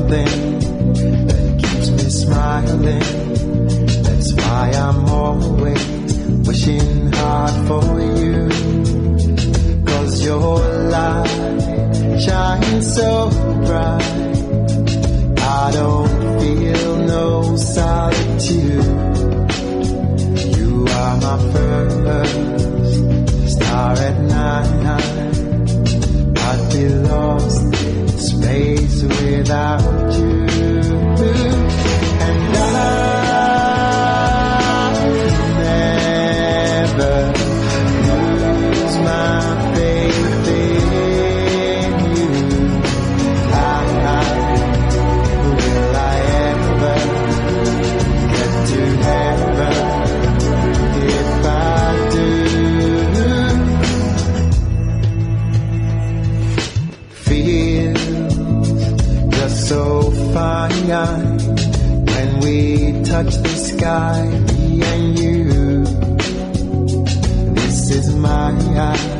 something that keeps me smiling. That's why I'm always wishing hard for you. 'Cause your light shines so bright, I don't feel no solitude. You are my first star at night. I'd be lost in space without you. And I never lose my faith in you. Will I ever get to heaven? If I do, feels just so fine when we touch the sky, me and you. This is my